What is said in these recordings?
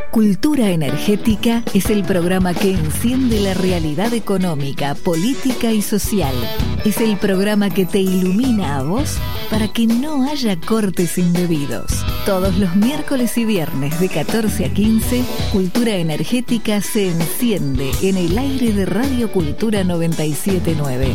Cultura Energética es el programa que enciende la realidad económica, política y social. Es el programa que te ilumina a vos para que no haya cortes indebidos. Todos los miércoles y viernes de 14 a 15, Cultura Energética se enciende en el aire de Radio Cultura 97.9.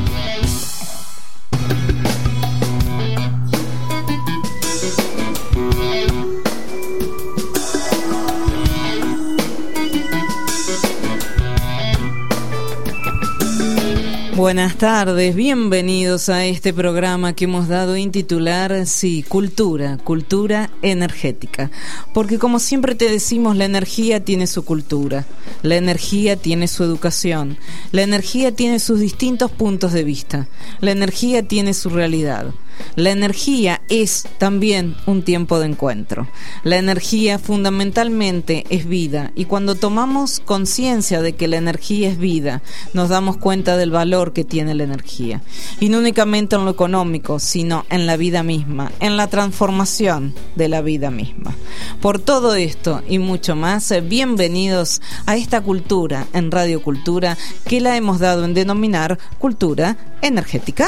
Buenas tardes, bienvenidos a este programa que hemos dado en titular, Cultura Energética. Porque como siempre te decimos, la energía tiene su cultura, la energía tiene su educación, la energía tiene sus distintos puntos de vista, la energía tiene su realidad. La energía es también un tiempo de encuentro. La energía fundamentalmente es vida, y cuando tomamos conciencia de que la energía es vida, nos damos cuenta del valor que tiene la energía. Y no únicamente en lo económico, sino en la vida misma, en la transformación de la vida misma. Por todo esto y mucho más, bienvenidos a esta cultura en Radio Cultura, que la hemos dado en denominar Cultura Energética.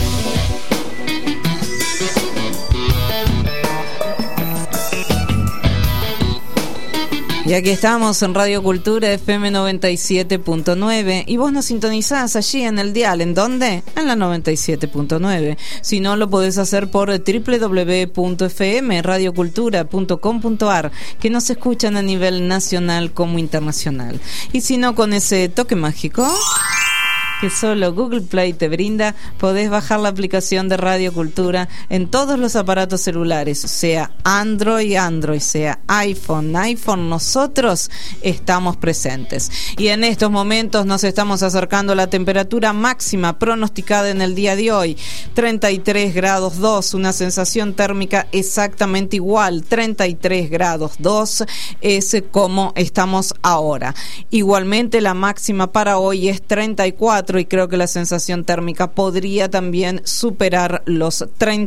Y aquí estamos en Radio Cultura FM 97.9 y vos nos sintonizás allí en el dial. ¿En dónde? En la 97.9. Si no, lo podés hacer por www.fmradiocultura.com.ar, que nos escuchan a nivel nacional como internacional. Y si no, con ese toque mágico que solo Google Play te brinda, podés bajar la aplicación de Radio Cultura en todos los aparatos celulares, sea Android, sea iPhone, nosotros estamos presentes. Y en estos momentos nos estamos acercando a la temperatura máxima pronosticada en el día de hoy, 33 grados 2, una sensación térmica exactamente igual, 33 grados 2 es como estamos ahora. Igualmente la máxima para hoy es 34, y creo que la sensación térmica podría también superar los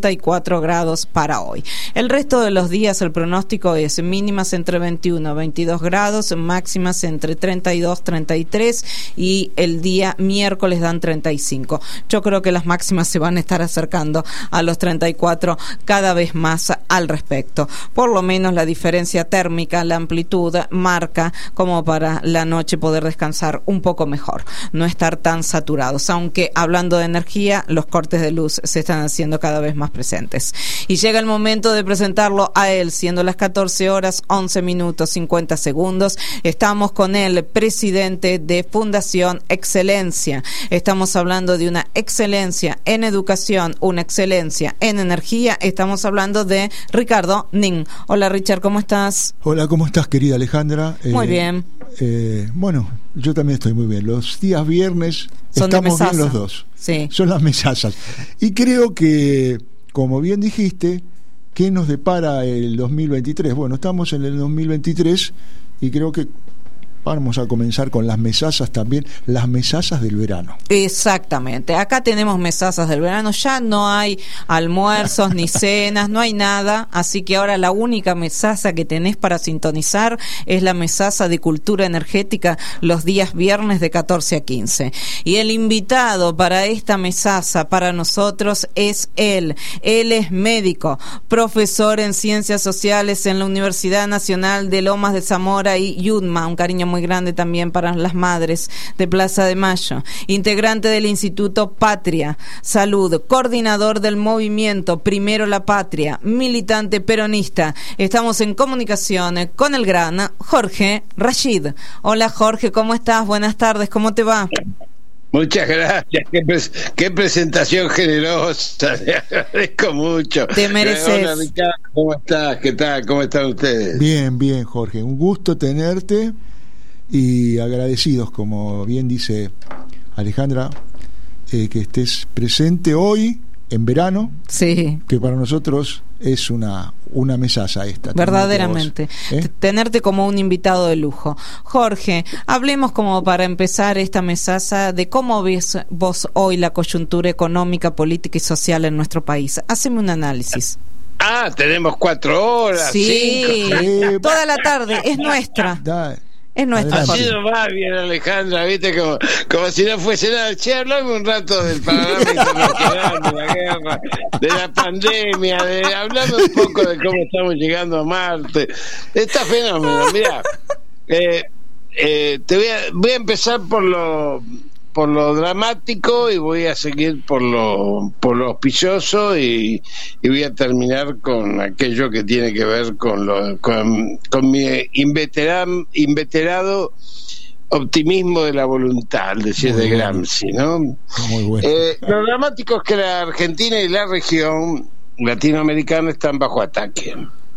34 grados para hoy. El resto de los días el pronóstico es mínimas entre 21 y 22 grados, máximas entre 32 y 33, y el día miércoles dan 35. Yo creo que las máximas se van a estar acercando a los 34 cada vez más al respecto. Por lo menos la diferencia térmica, la amplitud marca como para la noche poder descansar un poco mejor, no estar tan saturados, aunque hablando de energía, los cortes de luz se están haciendo cada vez más presentes. Y llega el momento de presentarlo a él, siendo las 14 horas 11 minutos 50 segundos. Estamos con el presidente de Fundación Excelencia. Estamos hablando de una excelencia en educación, una excelencia en energía. Estamos hablando de Ricardo Nin. Hola Richard, ¿cómo estás? Hola, ¿cómo estás, querida Alejandra? Muy bien. Bueno, yo también estoy muy bien. Los días viernes son estamos bien los dos. Sí. Son las mesazas. Y creo que, como bien dijiste, ¿qué nos depara el 2023? Bueno, estamos en el 2023 y creo que vamos a comenzar con las mesazas también, las mesazas del verano. Exactamente, acá tenemos mesazas del verano, ya no hay almuerzos ni cenas, no hay nada, así que ahora la única mesaza que tenés para sintonizar es la mesaza de Cultura Energética los días viernes de 14 a 15. Y el invitado para esta mesaza para nosotros es él es médico, profesor en Ciencias Sociales en la Universidad Nacional de Lomas de Zamora y Yudma, un cariño muy grande también para las madres de Plaza de Mayo, integrante del Instituto Patria Salud, coordinador del movimiento Primero la Patria, militante peronista. Estamos en comunicación con el gran Jorge Rashid. Hola Jorge, ¿cómo estás? Buenas tardes, ¿cómo te va? Muchas gracias, qué presentación generosa, te agradezco mucho. Te mereces. Hola Ricardo, ¿cómo estás? ¿Qué tal? ¿Cómo están ustedes? Bien, Jorge, un gusto tenerte y agradecidos, como bien dice Alejandra, que estés presente hoy en verano, sí, que para nosotros es una mesaza esta. Verdaderamente, tenerte como un invitado de lujo. Jorge, hablemos como para empezar esta mesaza de cómo ves vos hoy la coyuntura económica, política y social en nuestro país. Haceme un análisis. Tenemos 4 horas. Sí, 5. toda la tarde, es nuestra. Es nuestra. Así no va bien, Alejandra, viste, como si no fuese nada. Che, hablame un rato del panorama internacional, de la guerra, de la pandemia, hablame un poco de cómo estamos llegando a Marte. Está fenómeno, mirá. Voy a empezar por lo dramático y voy a seguir por lo auspicioso y voy a terminar con aquello que tiene que ver con mi inveterado optimismo de la voluntad, decir de Gramsci, ¿no? Muy bueno. Lo dramático es que la Argentina y la región latinoamericana están bajo ataque.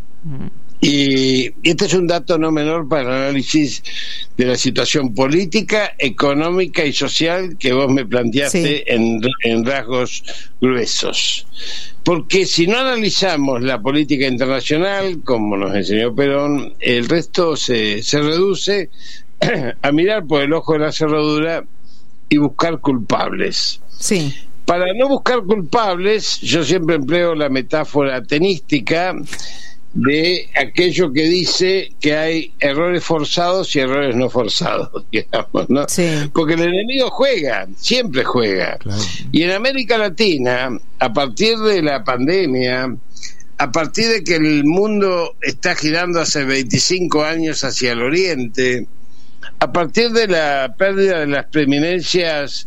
Y este es un dato no menor para el análisis de la situación política, económica y social que vos me planteaste en rasgos gruesos. Porque si no analizamos la política internacional, como nos enseñó Perón, el resto se reduce a mirar por el ojo de la cerradura y buscar culpables. Sí. Para no buscar culpables, yo siempre empleo la metáfora tenística de aquello que dice que hay errores forzados y errores no forzados, digamos, ¿no? Sí. Porque el enemigo juega, siempre juega. Claro. Y en América Latina, a partir de la pandemia, a partir de que el mundo está girando hace 25 años hacia el oriente, a partir de la pérdida de las preeminencias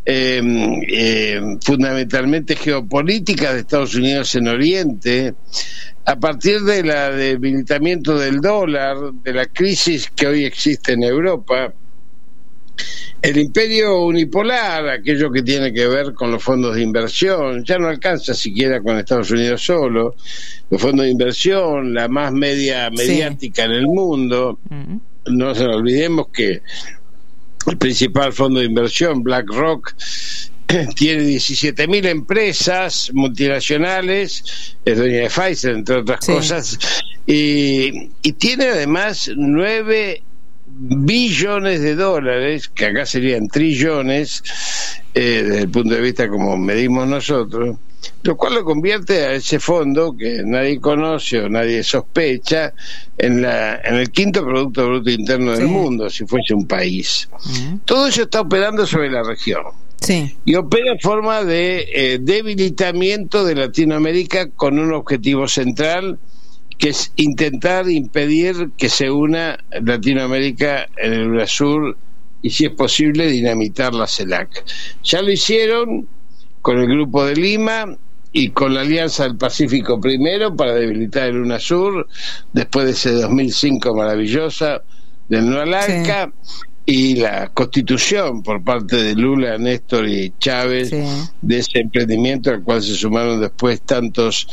fundamentalmente geopolíticas de Estados Unidos en Oriente, a partir del debilitamiento del dólar, de la crisis que hoy existe en Europa, el imperio unipolar, aquello que tiene que ver con los fondos de inversión, ya no alcanza siquiera con Estados Unidos solo, los fondos de inversión, la más mediática en el mundo. No nos olvidemos que el principal fondo de inversión, BlackRock, tiene 17.000 empresas multinacionales, es dueña de Pfizer, entre otras cosas, y tiene además 9 billones de dólares, que acá serían trillones, desde el punto de vista como medimos nosotros, lo cual lo convierte a ese fondo que nadie conoce o nadie sospecha en el quinto Producto Bruto Interno del mundo, si fuese un país. Todo eso está operando sobre la región. Sí. Y opera en forma de debilitamiento de Latinoamérica con un objetivo central, que es intentar impedir que se una Latinoamérica en el UNASUR y, si es posible, dinamitar la CELAC. Ya lo hicieron con el Grupo de Lima y con la Alianza del Pacífico primero para debilitar el UNASUR, después de ese 2005 maravillosa del No al ALCA, y la constitución por parte de Lula, Néstor y Chávez de ese emprendimiento al cual se sumaron después tantos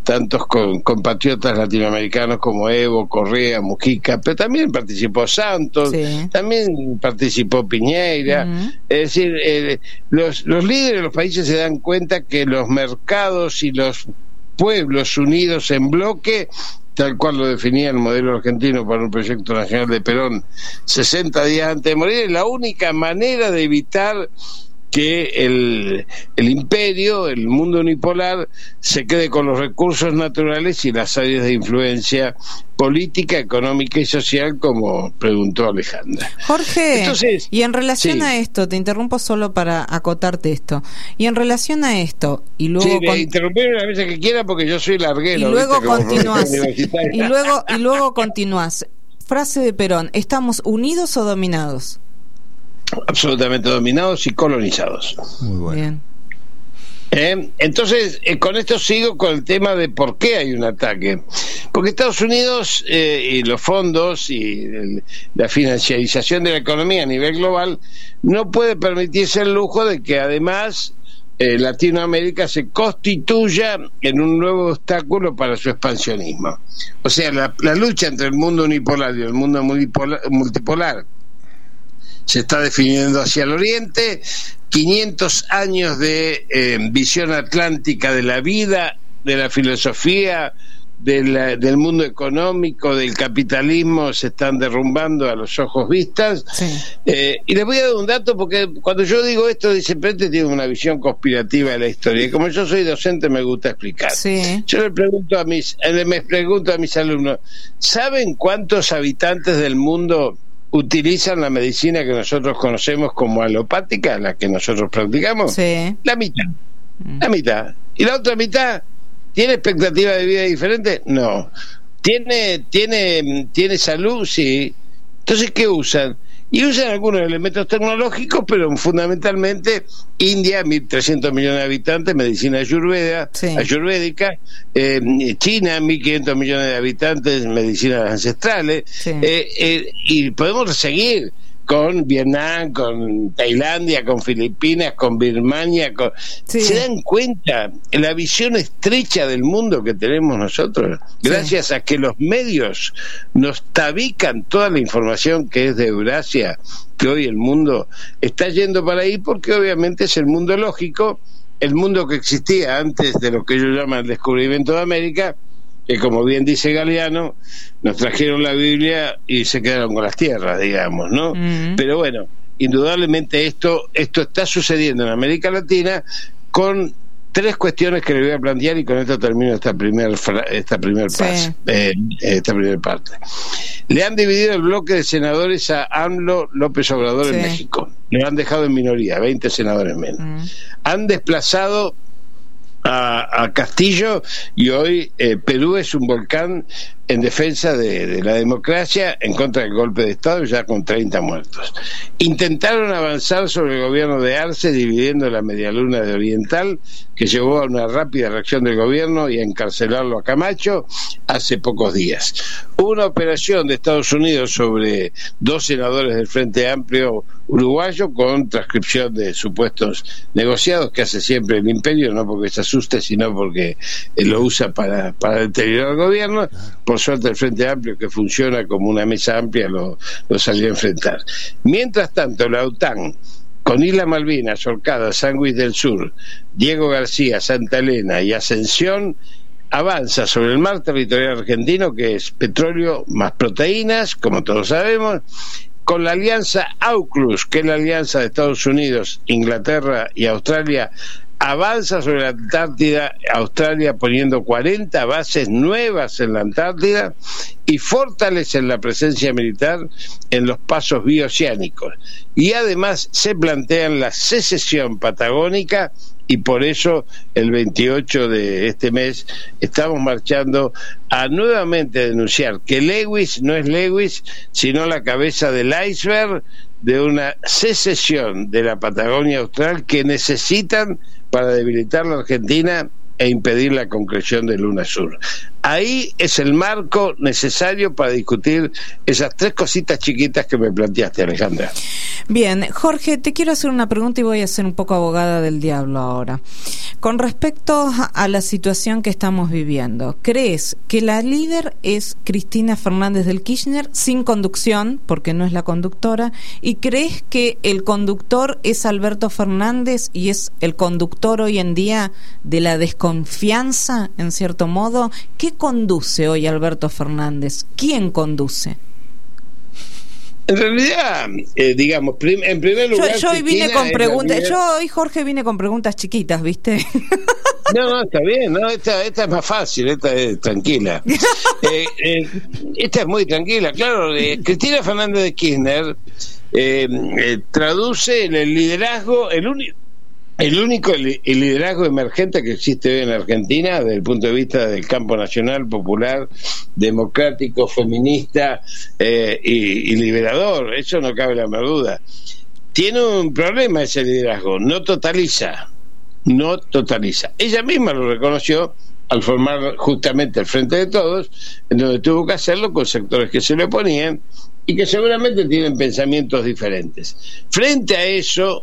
compatriotas latinoamericanos como Evo, Correa, Mujica, pero también participó Santos, también participó Piñera. Es decir, los líderes de los países se dan cuenta que los mercados y los pueblos unidos en bloque, tal cual lo definía el modelo argentino para un proyecto nacional de Perón 60 días antes de morir, es la única manera de evitar que el imperio, el mundo unipolar, se quede con los recursos naturales y las áreas de influencia política, económica y social, como preguntó Alejandra. Jorge, entonces, y en relación a esto, te interrumpo solo para acotarte esto, y en relación a esto, y luego... interrumpirme las veces que quiera porque yo soy larguero. Y luego continúas, y luego continúas. Frase de Perón, ¿estamos unidos o dominados? Absolutamente dominados y colonizados. Muy bueno. Bien. Entonces, con esto sigo con el tema de por qué hay un ataque. Porque Estados Unidos y los fondos y la financiarización de la economía a nivel global no puede permitirse el lujo de que además Latinoamérica se constituya en un nuevo obstáculo para su expansionismo. O sea, la lucha entre el mundo unipolar y el mundo multipolar se está definiendo hacia el oriente. 500 años de visión atlántica de la vida, de la filosofía, del mundo económico, del capitalismo, se están derrumbando a los ojos vistas. Sí. Y les voy a dar un dato, porque cuando yo digo esto, dicen, pero tiene una visión conspirativa de la historia, y como yo soy docente me gusta explicar. Sí. Yo les pregunto a mis alumnos, ¿saben cuántos habitantes del mundo utilizan la medicina que nosotros conocemos como alopática, la que nosotros practicamos? Sí. La mitad. ¿Y la otra mitad tiene expectativa de vida diferente? No. ¿Tiene salud? Sí. Entonces, ¿qué usan? Y usan algunos elementos tecnológicos, pero fundamentalmente India, 1.300 millones de habitantes, medicina ayurvédica, China, 1.500 millones de habitantes, medicinas ancestrales, y podemos seguir con Vietnam, con Tailandia, con Filipinas, con Birmania. ¿Se dan cuenta la visión estrecha del mundo que tenemos nosotros? Gracias a que los medios nos tabican toda la información que es de Eurasia, que hoy el mundo está yendo para ahí, porque obviamente es el mundo lógico, el mundo que existía antes de lo que ellos llaman el descubrimiento de América, que como bien dice Galeano, nos trajeron la Biblia y se quedaron con las tierras, digamos, ¿no? Pero bueno, indudablemente esto está sucediendo en América Latina, con tres cuestiones que le voy a plantear, y con esto termino esta primera parte. Le han dividido el bloque de senadores a AMLO López Obrador en México. Lo han dejado en minoría, 20 senadores menos. Han desplazado a Castillo, y hoy Perú es un volcán en defensa de la democracia, en contra del golpe de Estado, ya con 30 muertos. Intentaron avanzar sobre el gobierno de Arce, dividiendo la medialuna de Oriental, que llevó a una rápida reacción del gobierno y a encarcelarlo a Camacho hace pocos días. Hubo una operación de Estados Unidos sobre 2 senadores del Frente Amplio uruguayo, con transcripción de supuestos negociados que hace siempre el imperio, no porque se asuste, sino porque lo usa para deteriorar el gobierno. Por suerte el Frente Amplio, que funciona como una mesa amplia, lo salió a enfrentar. Mientras tanto, la OTAN, con Islas Malvinas, Orcadas, San Luis del Sur, Diego García, Santa Elena y Ascensión, avanza sobre el mar territorial argentino, que es petróleo más proteínas, como todos sabemos, con la alianza AUKUS, que es la alianza de Estados Unidos, Inglaterra y Australia. Avanza sobre la Antártida, Australia poniendo 40 bases nuevas en la Antártida, y fortalecen la presencia militar en los pasos bioceánicos. Y además se plantean la secesión patagónica, y por eso el 28 de este mes estamos marchando a nuevamente denunciar que Lewis no es Lewis, sino la cabeza del iceberg de una secesión de la Patagonia Austral que necesitan para debilitar la Argentina e impedir la concreción del UNASUR. Ahí es el marco necesario para discutir esas 3 cositas chiquitas que me planteaste, Alejandra. Bien, Jorge, te quiero hacer una pregunta y voy a ser un poco abogada del diablo ahora. Con respecto a la situación que estamos viviendo, ¿crees que la líder es Cristina Fernández del Kirchner sin conducción, porque no es la conductora? ¿Y crees que el conductor es Alberto Fernández y es el conductor hoy en día de la desconfianza, en cierto modo? ¿Qué conduce hoy Alberto Fernández? ¿Quién conduce? En realidad, digamos, en primer lugar... Yo hoy vine con preguntas, Jorge, vine con preguntas chiquitas, ¿viste? No, está bien, no, esta es más fácil, esta es tranquila. Esta es muy tranquila, claro. Cristina Fernández de Kirchner traduce el liderazgo, el único liderazgo emergente que existe hoy en Argentina desde el punto de vista del campo nacional, popular, democrático, feminista y liberador. Eso no cabe la menor duda. Tiene un problema ese liderazgo, no totaliza. Ella misma lo reconoció al formar justamente el Frente de Todos, en donde tuvo que hacerlo con sectores que se le oponían y que seguramente tienen pensamientos diferentes. Frente a eso,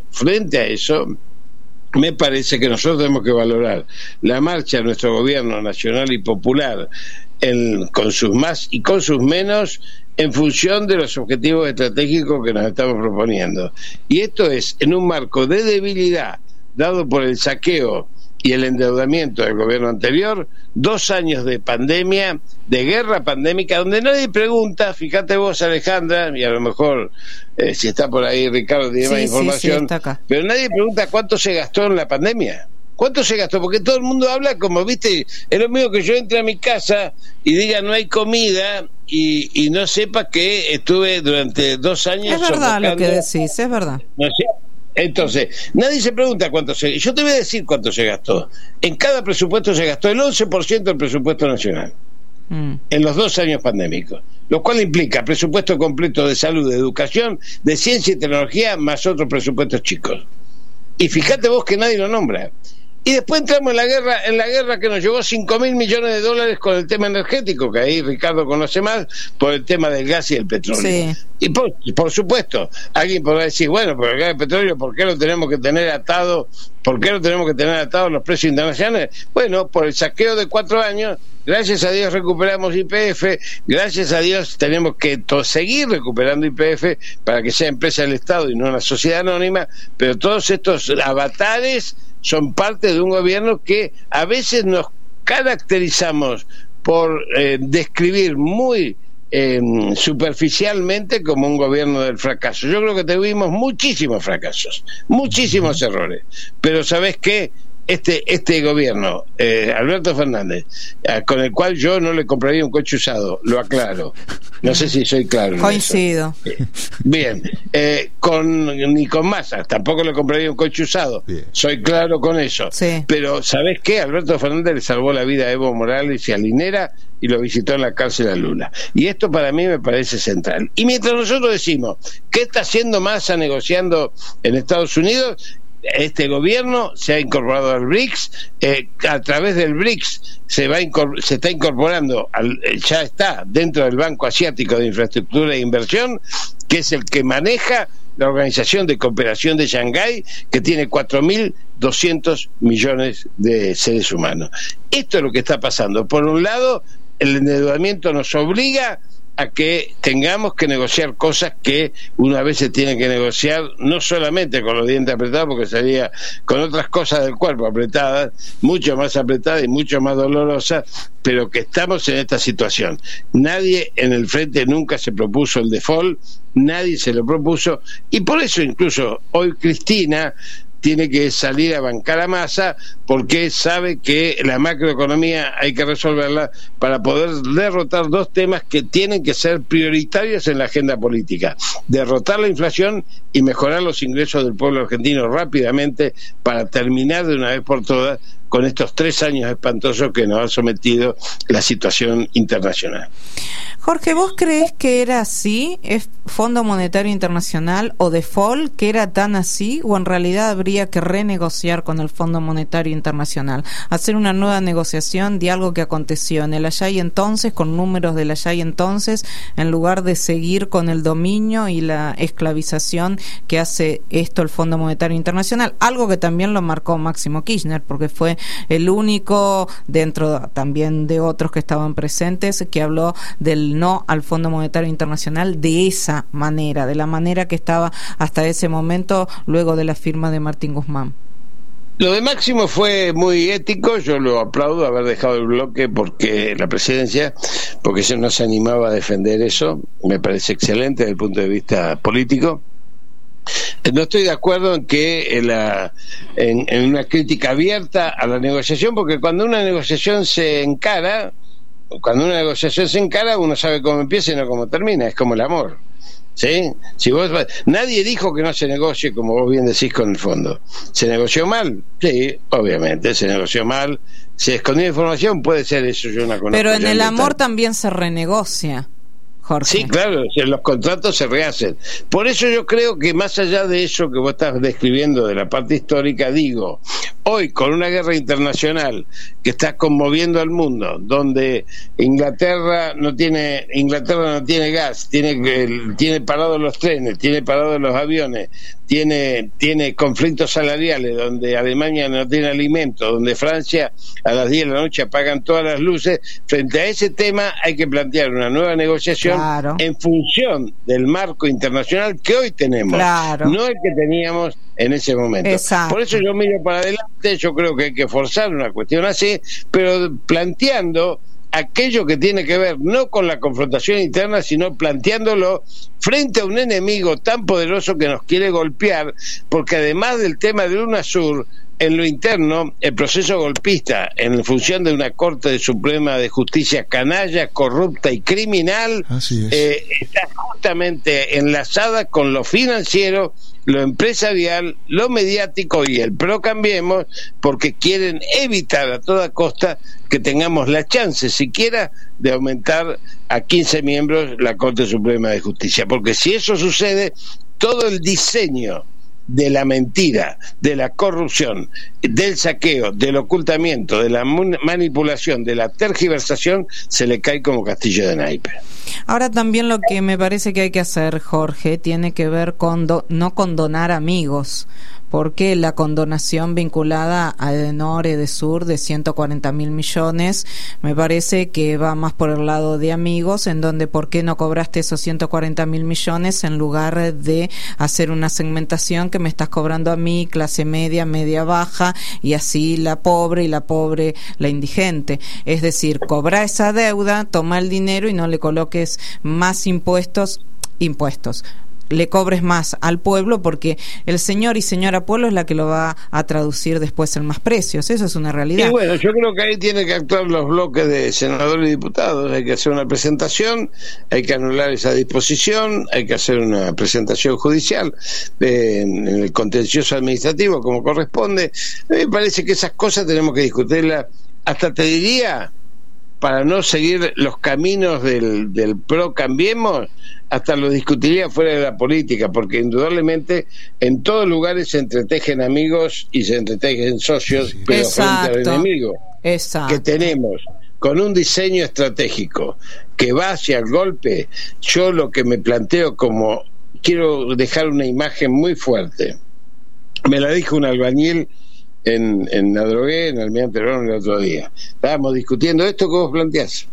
me parece que nosotros tenemos que valorar la marcha de nuestro gobierno nacional y popular con sus más y con sus menos, en función de los objetivos estratégicos que nos estamos proponiendo. Y esto es en un marco de debilidad dado por el saqueo y el endeudamiento del gobierno anterior, 2 años de pandemia, de guerra pandémica, donde nadie pregunta, fíjate vos, Alejandra, y a lo mejor si está por ahí Ricardo tiene más información, está acá. Pero nadie pregunta cuánto se gastó en la pandemia. ¿Cuánto se gastó? Porque todo el mundo habla como, viste, es lo mismo que yo entre a mi casa y diga no hay comida y no sepa que estuve durante 2 años. Es verdad lo que decís, es verdad. No sé. Entonces, nadie se pregunta cuánto se... Yo te voy a decir cuánto se gastó. En cada presupuesto se gastó el 11% del presupuesto nacional. En los 2 años pandémicos. Lo cual implica presupuesto completo de salud, de educación, de ciencia y tecnología, más otros presupuestos chicos. Y fíjate vos que nadie lo nombra. Y después entramos en la guerra que nos llevó $5.000 millones con el tema energético, que ahí Ricardo conoce más, por el tema del gas y el petróleo. Sí. Y por supuesto, alguien podrá decir, bueno, pero el gas y el petróleo, ¿por qué lo tenemos que tener atado? ¿Por qué no tenemos que tener atados los precios internacionales? Bueno, por el saqueo de 4 años, gracias a Dios recuperamos YPF, gracias a Dios tenemos que seguir recuperando YPF para que sea empresa del Estado y no una sociedad anónima, pero todos estos avatares son parte de un gobierno que a veces nos caracterizamos por describir muy superficialmente como un gobierno del fracaso. Yo creo que tuvimos muchísimos fracasos, muchísimos errores, pero ¿sabés qué? Este gobierno, Alberto Fernández, con el cual yo no le compraría un coche usado, lo aclaro. No sé si soy claro. Coincido. Bien, ni con Massa, tampoco le compraría un coche usado. Bien. Soy claro con eso. Sí. Pero ¿sabés qué? Alberto Fernández le salvó la vida a Evo Morales y a Linera y lo visitó en la cárcel a Lula. Y esto para mí me parece central. Y mientras nosotros decimos, ¿qué está haciendo Massa negociando en Estados Unidos? Este gobierno se ha incorporado al BRICS, a través del BRICS se está incorporando, ya está dentro del Banco Asiático de Infraestructura e Inversión, que es el que maneja la Organización de Cooperación de Shanghái, que tiene 4.200 millones de seres humanos. Esto es lo que está pasando. Por un lado, el endeudamiento nos obliga a que tengamos que negociar cosas que una vez se tiene que negociar, no solamente con los dientes apretados, porque sería con otras cosas del cuerpo apretadas, mucho más apretadas y mucho más dolorosas, pero que estamos en esta situación. Nadie en el frente nunca se propuso el default, nadie se lo propuso, y por eso incluso hoy Cristina tiene que salir a bancar a Massa, porque sabe que la macroeconomía hay que resolverla para poder derrotar 2 temas que tienen que ser prioritarios en la agenda política: derrotar la inflación y mejorar los ingresos del pueblo argentino rápidamente, para terminar de una vez por todas con estos 3 años espantosos que nos ha sometido la situación internacional. Jorge, ¿vos creés que era así, es Fondo Monetario Internacional o default, que era tan así, o en realidad habría que renegociar con el Fondo Monetario Internacional, hacer una nueva negociación de algo que aconteció en el allá y entonces, con números del allá y entonces, en lugar de seguir con el dominio y la esclavización que hace esto el Fondo Monetario Internacional? Algo que también lo marcó Máximo Kirchner, porque fue el único, dentro también de otros que estaban presentes, que habló del no al Fondo Monetario Internacional de esa manera, de la manera que estaba hasta ese momento, luego de la firma de Martín Guzmán. Lo de Máximo fue muy ético, yo lo aplaudo, haber dejado el bloque porque la presidencia, porque se no se animaba a defender eso, me parece excelente desde el punto de vista político. No estoy de acuerdo en que en una crítica abierta a la negociación, porque cuando una negociación se encara, uno sabe cómo empieza y no cómo termina, es como el amor. ¿Sí? Nadie dijo que no se negocie, como vos bien decís, con el fondo. ¿Se negoció mal? Sí, obviamente, se negoció mal. ¿Se escondió información? Puede ser, eso yo no conozco. Pero en el amor también se renegocia, Jorge. Sí, claro, los contratos se rehacen. Por eso yo creo que más allá de eso que vos estás describiendo de la parte histórica, digo, hoy con una guerra internacional que está conmoviendo al mundo, donde Inglaterra no tiene gas, tiene parados los trenes, tiene parados los aviones, tiene conflictos salariales, donde Alemania no tiene alimento, donde Francia a las 10 de la noche apagan todas las luces. Frente a ese tema hay que plantear una nueva negociación, claro, en función del marco internacional que hoy tenemos, claro, no el que teníamos en ese momento. Exacto. Por eso yo miro para adelante, yo creo que hay que forzar una cuestión así, pero planteando aquello que tiene que ver no con la confrontación interna, sino planteándolo frente a un enemigo tan poderoso que nos quiere golpear, porque además del tema de UNASUR, en lo interno, el proceso golpista, en función de una Corte Suprema de Justicia canalla, corrupta y criminal, está justamente enlazada con lo financiero, lo empresarial, lo mediático y el PRO Cambiemos, porque quieren evitar a toda costa que tengamos la chance siquiera de aumentar a 15 miembros la Corte Suprema de Justicia, porque si eso sucede, todo el diseño de la mentira, de la corrupción, del saqueo, del ocultamiento, de la manipulación, de la tergiversación, se le cae como castillo de naipes. Ahora también lo que me parece que hay que hacer, Jorge, tiene que ver con no condonar amigos, porque la condonación vinculada al Nore de Sur de 140.000 millones me parece que va más por el lado de amigos, en donde ¿por qué no cobraste esos 140.000 millones en lugar de hacer una segmentación que me estás cobrando a mí, clase media, media baja, y así la pobre la indigente? Es decir, cobra esa deuda, toma el dinero y no le coloques más impuestos, le cobres más al pueblo, porque el señor y señora pueblo es la que lo va a traducir después en más precios. Eso es una realidad. Y bueno, yo creo que ahí tienen que actuar los bloques de senadores y diputados. Hay que hacer una presentación, hay que anular esa disposición, hay que hacer una presentación judicial en el contencioso administrativo como corresponde. A mí me parece que esas cosas tenemos que discutirlas, hasta te diría, para no seguir los caminos del PRO Cambiemos, hasta lo discutiría fuera de la política, porque indudablemente en todos lugares se entretejen amigos y se entretejen socios, pero Exacto. frente al enemigo Exacto. que tenemos, con un diseño estratégico que va hacia el golpe, yo lo que me planteo como, quiero dejar una imagen muy fuerte, me la dijo un albañil en la Drogué, en Almirante Brown, el otro día. Estábamos discutiendo esto que vos planteás.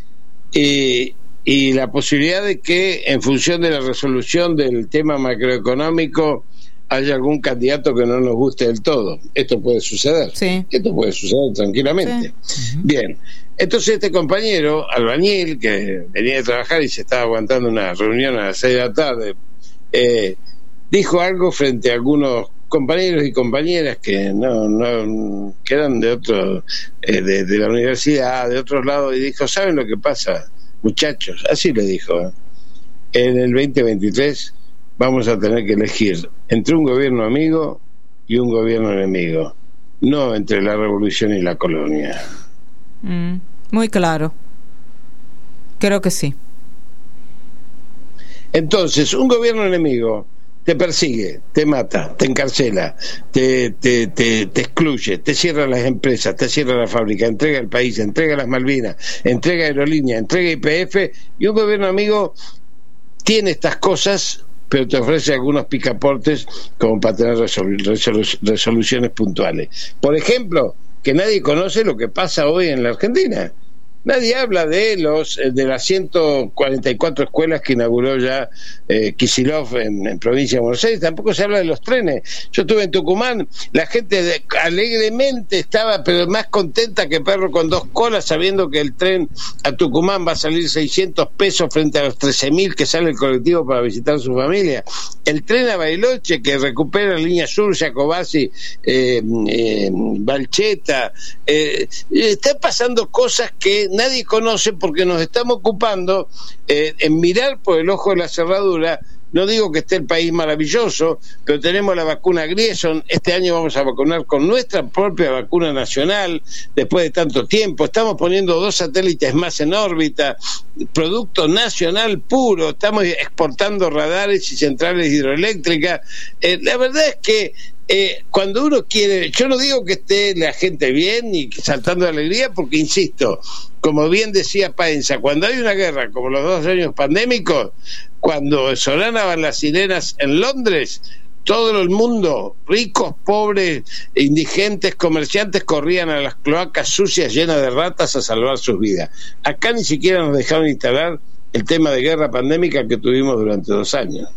Y la posibilidad de que, en función de la resolución del tema macroeconómico, haya algún candidato que no nos guste del todo. Esto puede suceder. Sí. Esto puede suceder tranquilamente. Sí. Bien. Entonces este compañero, albañil, que venía de trabajar y se estaba aguantando una reunión a las 6 de la tarde, dijo algo frente a algunos compañeros y compañeras que que eran de otro de la universidad, de otros lados, y dijo: ¿saben lo que pasa, muchachos? Así le dijo: en el 2023 vamos a tener que elegir entre un gobierno amigo y un gobierno enemigo, no entre la revolución y la colonia. Muy claro, creo que sí. Entonces, un gobierno enemigo te persigue, te mata, te encarcela, te excluye, te cierra las empresas, te cierra la fábrica, entrega el país, entrega las Malvinas, entrega aerolínea, entrega YPF, y un gobierno amigo tiene estas cosas, pero te ofrece algunos picaportes como para tener resoluciones puntuales. Por ejemplo, que nadie conoce lo que pasa hoy en la Argentina. Nadie habla de las 144 escuelas que inauguró ya Kicillof en provincia de Buenos Aires. Tampoco se habla de los trenes. Yo estuve en Tucumán, la gente alegremente estaba, pero más contenta que perro con dos colas, sabiendo que el tren a Tucumán va a salir 600 pesos frente a los 13.000 que sale el colectivo para visitar a su familia. El tren a Bariloche, que recupera la línea sur, Jacobasi, Balcheta. Están pasando cosas que nadie conoce, porque nos estamos ocupando en mirar por el ojo de la cerradura. No digo que esté el país maravilloso, pero tenemos la vacuna Grierson. Este año vamos a vacunar con nuestra propia vacuna nacional después de tanto tiempo. Estamos poniendo 2 satélites más en órbita, producto nacional puro. Estamos exportando radares y centrales hidroeléctricas. La verdad es que cuando uno quiere, yo no digo que esté la gente bien y saltando de alegría, porque insisto, como bien decía Paenza, cuando hay una guerra como los 2 años pandémicos, cuando sonaban las sirenas en Londres, todo el mundo, ricos, pobres, indigentes, comerciantes, corrían a las cloacas sucias llenas de ratas a salvar sus vidas. Acá ni siquiera nos dejaron instalar el tema de guerra pandémica que tuvimos durante 2 años.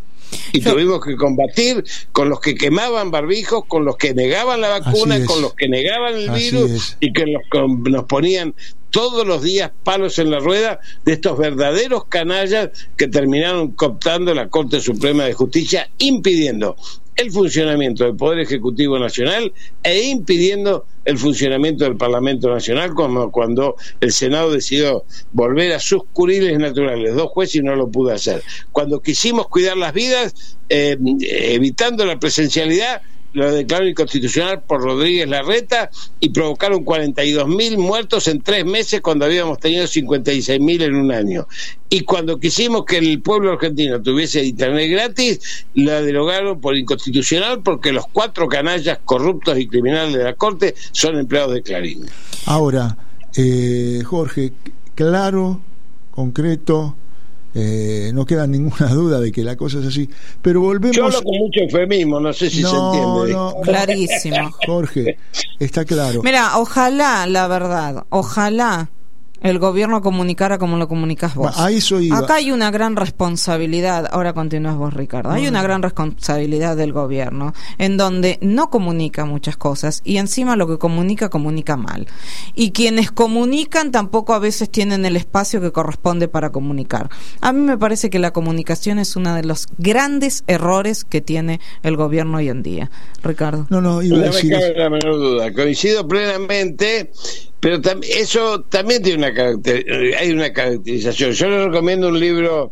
Y tuvimos que combatir con los que quemaban barbijos, con los que negaban la vacuna, con los que negaban el virus y que nos ponían todos los días palos en la rueda de estos verdaderos canallas que terminaron cooptando la Corte Suprema de Justicia, impidiendo el funcionamiento del Poder Ejecutivo Nacional e impidiendo el funcionamiento del Parlamento Nacional, como cuando el Senado decidió volver a sus curiles naturales, 2 jueces, y no lo pudo hacer. Cuando quisimos cuidar las vidas, evitando la presencialidad, lo declaró inconstitucional por Rodríguez Larreta y provocaron 42.000 muertos en 3 meses cuando habíamos tenido 56.000 en un año. Y cuando quisimos que el pueblo argentino tuviese internet gratis, la derogaron por inconstitucional porque los 4 canallas corruptos y criminales de la Corte son empleados de Clarín. Ahora, Jorge, claro, concreto, no queda ninguna duda de que la cosa es así, pero volvemos. Yo hablo con mucho eufemismo, no sé si se entiende. Clarísimo. Jorge, está claro. Mira, ojalá, la verdad, ojalá el gobierno comunicara como lo comunicas vos. A eso iba. Acá hay una gran responsabilidad, ahora continúas vos, Ricardo, hay una gran responsabilidad del gobierno, en donde no comunica muchas cosas, y encima lo que comunica mal. Y quienes comunican tampoco a veces tienen el espacio que corresponde para comunicar. A mí me parece que la comunicación es uno de los grandes errores que tiene el gobierno hoy en día. Ricardo. No, iba a decir... No me cabe la menor duda, coincido plenamente. Pero eso también tiene hay una caracterización. Yo les recomiendo un libro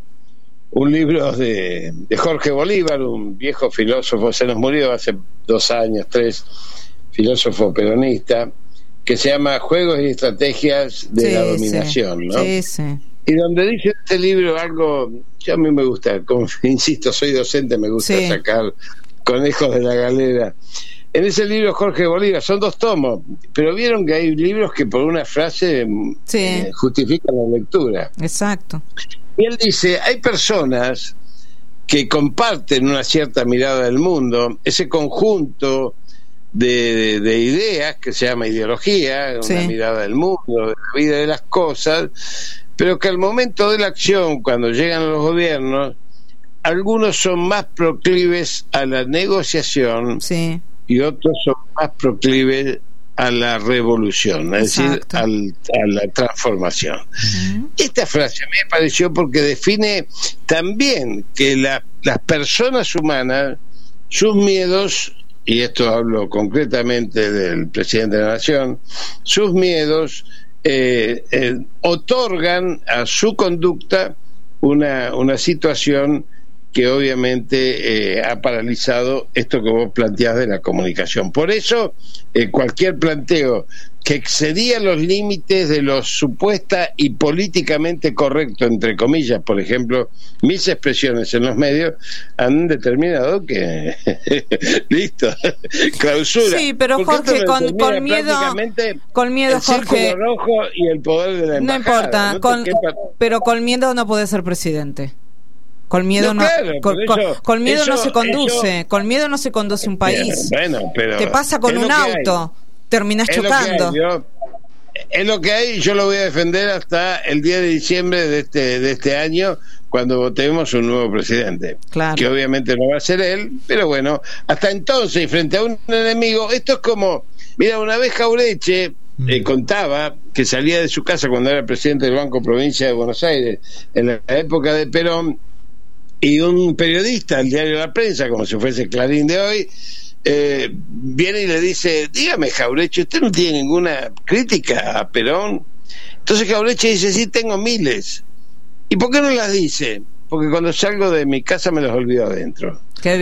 de Jorge Bolívar, un viejo filósofo, se nos murió hace 2 años, 3, filósofo peronista, que se llama Juegos y Estrategias de la Dominación, ¿no? Sí. Y donde dice este libro algo, yo a mí me gusta, como insisto, soy docente, me gusta sacar conejos de la galera. En ese libro Jorge Bolívar, son 2 tomos, pero vieron que hay libros que por una frase justifican la lectura. Exacto. Y él dice, hay personas que comparten una cierta mirada del mundo, ese conjunto de ideas que se llama ideología, una mirada del mundo, de la vida, de las cosas, pero que al momento de la acción, cuando llegan a los gobiernos, algunos son más proclives a la negociación y otros son más proclives a la revolución, es decir, a la transformación. Esta frase me pareció porque define también que las personas humanas, sus miedos, y esto hablo concretamente del presidente de la Nación, sus miedos otorgan a su conducta una situación que obviamente ha paralizado esto que vos planteás de la comunicación. Por eso, cualquier planteo que excedía los límites de lo supuesta y políticamente correcto, entre comillas, por ejemplo, mis expresiones en los medios, han determinado que listo, clausura. Sí, pero Jorge, con miedo, Jorge, rojo y el poder de la embajada. No importa, pero con miedo no podés ser presidente. Con miedo no se conduce, con miedo no se conduce un país. Pero te pasa con un auto, terminás chocando. Es lo que hay, yo lo voy a defender hasta el 10 de diciembre de este año, cuando votemos un nuevo presidente. Claro. Que obviamente no va a ser él, pero bueno, hasta entonces, y frente a un enemigo, esto es como, mira, una vez Jauretche contaba que salía de su casa cuando era presidente del Banco Provincia de Buenos Aires, en la época de Perón, y un periodista del diario La Prensa, como si fuese Clarín de hoy, viene y le dice, dígame, Jauretche, ¿usted no tiene ninguna crítica a Perón? Entonces Jauretche dice, sí, tengo miles. ¿Y por qué no las dice? Porque cuando salgo de mi casa me las olvido adentro. Qué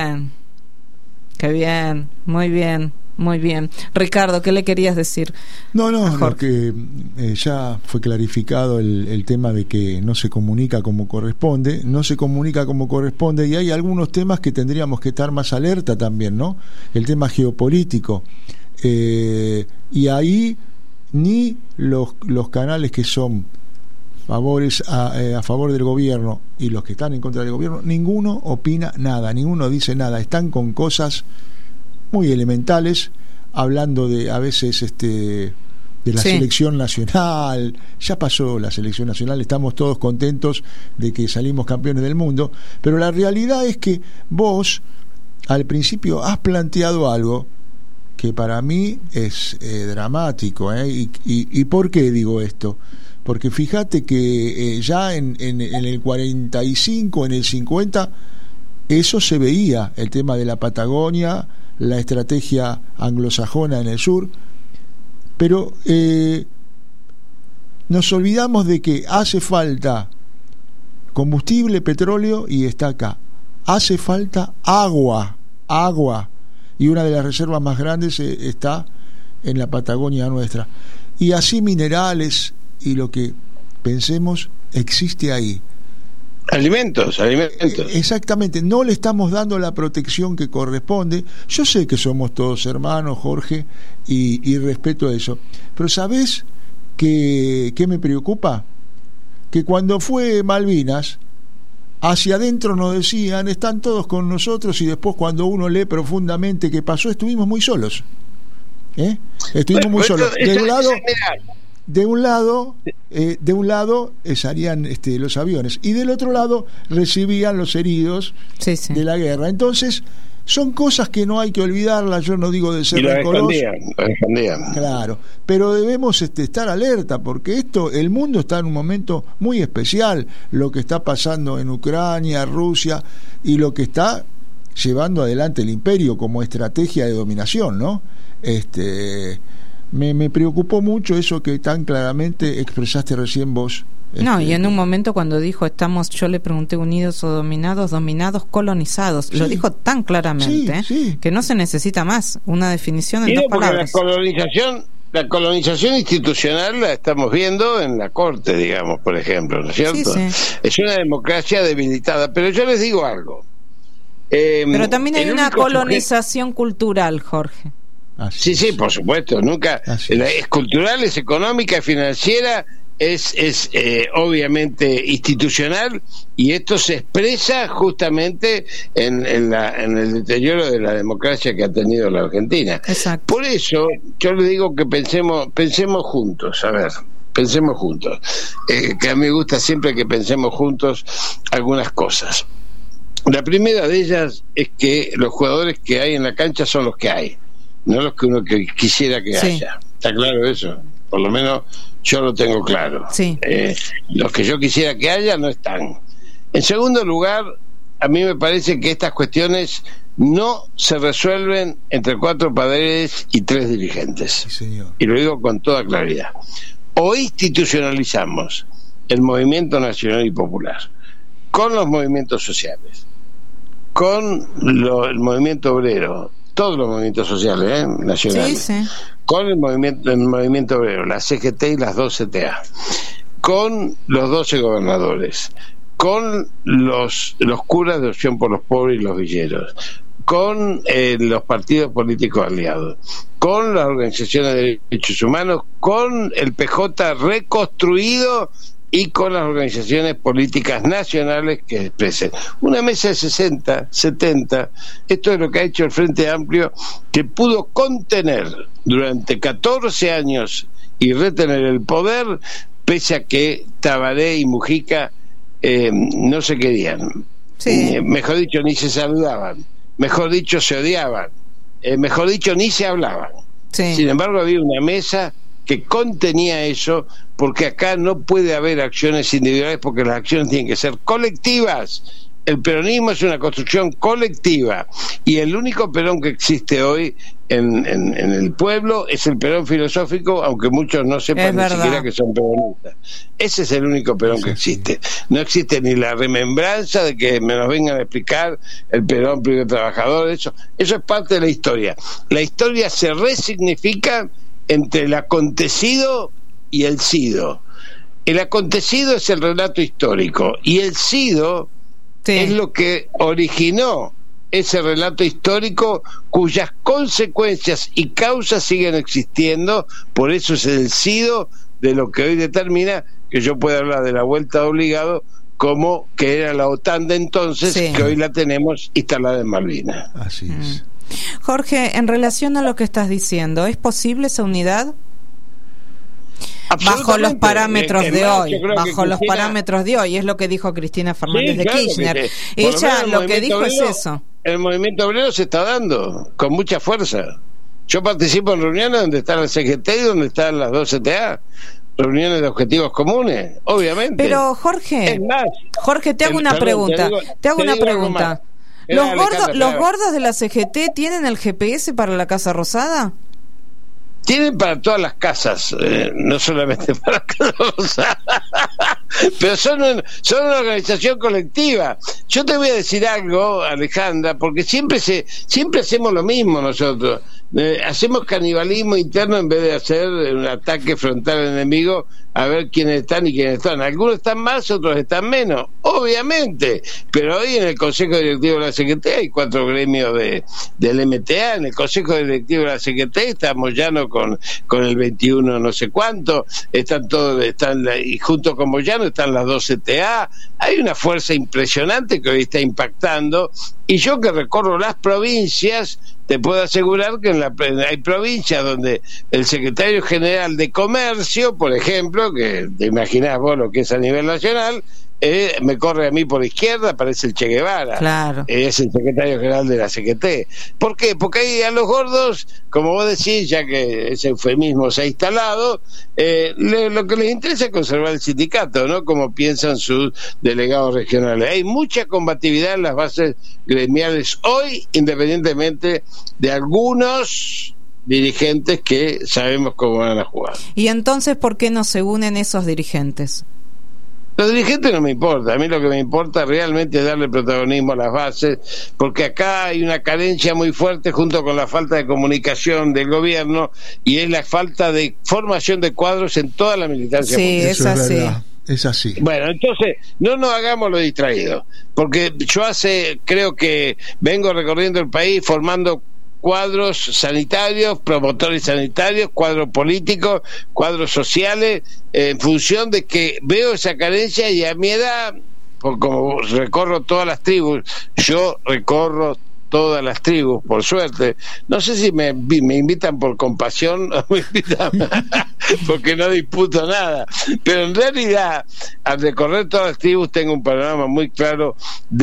bien, muy bien. Muy bien. Ricardo, ¿qué le querías decir? No, porque ya fue clarificado el tema de que no se comunica como corresponde, y hay algunos temas que tendríamos que estar más alerta también, ¿no? El tema geopolítico. Y ahí ni los canales que son a favor del gobierno y los que están en contra del gobierno, ninguno opina nada, ninguno dice nada, están con cosas muy elementales, hablando de a veces de la Sí. selección nacional. Ya pasó la selección nacional, estamos todos contentos de que salimos campeones del mundo, pero la realidad es que vos al principio has planteado algo que para mí es dramático, y ¿por qué digo esto? Porque fíjate que ya en el 45, en el 50, eso se veía, el tema de la Patagonia, la estrategia anglosajona en el sur, pero nos olvidamos de que hace falta combustible, petróleo, y está acá. Hace falta agua, y una de las reservas más grandes está en la Patagonia nuestra. Y así minerales y lo que pensemos existe ahí. Alimentos. Exactamente, no le estamos dando la protección que corresponde. Yo sé que somos todos hermanos, Jorge, y respeto eso, pero ¿sabés qué me preocupa? Que cuando fue Malvinas, hacia adentro nos decían, están todos con nosotros, y después cuando uno lee profundamente qué pasó, estuvimos muy solos. Estuvimos muy solos. De un lado salían los aviones, y del otro lado recibían los heridos de la guerra. Entonces son cosas que no hay que olvidarlas. Yo no digo de ser rencoroso, claro, pero debemos estar alerta, porque el mundo está en un momento muy especial, lo que está pasando en Ucrania, Rusia, y lo que está llevando adelante el imperio como estrategia de dominación, ¿no? Me preocupó mucho eso que tan claramente expresaste recién vos. No, y en un momento cuando dijo yo le pregunté unidos o dominados, colonizados, sí. Lo dijo tan claramente, sí. Que no se necesita más una definición en dos palabras. La colonización institucional la estamos viendo en la Corte, digamos, por ejemplo, ¿no es cierto? Sí. Es una democracia debilitada, pero yo les digo algo. Pero también hay una colonización cultural, Jorge. Sí, por supuesto, nunca es cultural, es económica, es financiera, es obviamente institucional, y esto se expresa justamente en el deterioro de la democracia que ha tenido la Argentina. Exacto. Por eso yo le digo que pensemos juntos, pensemos juntos, que a mí me gusta siempre que pensemos juntos algunas cosas. La primera de ellas es que los jugadores que hay en la cancha son los que hay, no los que uno quisiera que haya. ¿Está claro eso? Por lo menos yo lo tengo claro. Sí. Los que yo quisiera que haya no están. En segundo lugar, a mí me parece que estas cuestiones no se resuelven entre 4 paredes y 3 dirigentes. Sí, señor. Y lo digo con toda claridad. O institucionalizamos el movimiento nacional y popular con los movimientos sociales, con el movimiento obrero, todos los movimientos sociales nacionales, sí. Con el movimiento obrero, la CGT y las 2 CTA, con los 12 gobernadores, con los curas de Opción por los Pobres y los villeros, con los partidos políticos aliados, con las organizaciones de derechos humanos, con el PJ reconstruido y con las organizaciones políticas nacionales que expresen. Una mesa de 60, 70, esto es lo que ha hecho el Frente Amplio, que pudo contener durante 14 años y retener el poder, pese a que Tabaré y Mujica no se querían. Sí. Mejor dicho, ni se saludaban. Mejor dicho, se odiaban. Mejor dicho, ni se hablaban. Sí. Sin embargo, había una mesa que contenía eso, porque acá no puede haber acciones individuales, porque las acciones tienen que ser colectivas. El peronismo es una construcción colectiva, y el único Perón que existe hoy en el pueblo es el Perón filosófico, aunque muchos no sepan ni siquiera que son peronistas. Ese es el único Perón que existe. No existe ni la remembranza de que me nos vengan a explicar el Perón primero trabajador. Eso es parte de la historia. La historia se resignifica entre el acontecido y el sido. El acontecido es el relato histórico, y el sido es lo que originó ese relato histórico, cuyas consecuencias y causas siguen existiendo. Por eso es el sido de lo que hoy determina que yo pueda hablar de la vuelta de obligado, como que era la OTAN de entonces, que hoy la tenemos instalada en Malvinas. Así es. Jorge, en relación a lo que estás diciendo, ¿es posible esa unidad? bajo los parámetros de hoy, bajo los Cristina, parámetros de hoy, es lo que dijo Cristina Fernández de claro, Kirchner. Ella lo que dijo es eso. El movimiento obrero se está dando con mucha fuerza. Yo participo en reuniones donde está la CGT y donde están las dos CTA, reuniones de objetivos comunes, obviamente. Pero Jorge, te hago una pregunta. ¿Los gordos de la CGT tienen el GPS para la Casa Rosada? Tienen para todas las casas, no solamente para la Casa Rosada, pero son una organización colectiva. Yo te voy a decir algo, Alejandra, porque siempre hacemos lo mismo nosotros. Hacemos canibalismo interno en vez de hacer un ataque frontal al enemigo a ver quiénes están y quiénes están. Algunos están más, otros están menos, obviamente, pero hoy en el Consejo Directivo de la CGT hay 4 gremios del MTA. En el Consejo Directivo de la CGT está Moyano con el 21 no sé cuánto, y junto con Moyano están las 2 CTA. Hay una fuerza impresionante que hoy está impactando, y yo que recorro las provincias te puedo asegurar que hay provincias donde el secretario general de Comercio, por ejemplo, que te imaginás vos lo que es a nivel nacional, me corre a mí por izquierda, parece el Che Guevara. Claro. Es el secretario general de la CGT. ¿Por qué? Porque ahí a los gordos, como vos decís, ya que ese eufemismo se ha instalado, lo que les interesa es conservar el sindicato, ¿no? Como piensan sus delegados regionales. Hay mucha combatividad en las bases gremiales hoy, independientemente de algunos dirigentes que sabemos cómo van a jugar. ¿Y entonces por qué no se unen esos dirigentes? Los dirigentes no me importa, a mí lo que me importa realmente es darle protagonismo a las bases, porque acá hay una carencia muy fuerte junto con la falta de comunicación del gobierno, y es la falta de formación de cuadros en toda la militancia política. Es así. Es así. Bueno, entonces no nos hagamos los distraídos, porque yo creo que vengo recorriendo el país formando cuadros sanitarios, promotores sanitarios, cuadros políticos, cuadros sociales, en función de que veo esa carencia, y a mi edad, como recorro todas las tribus, yo recorro todas las tribus, por suerte. No sé si me invitan por compasión o me invitan porque no disputo nada, pero en realidad al recorrer todas las tribus tengo un panorama muy claro